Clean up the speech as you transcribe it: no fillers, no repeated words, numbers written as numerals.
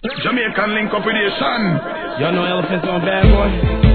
Jamaican link up with the sun. Y'all know Elephant on Bad Boy?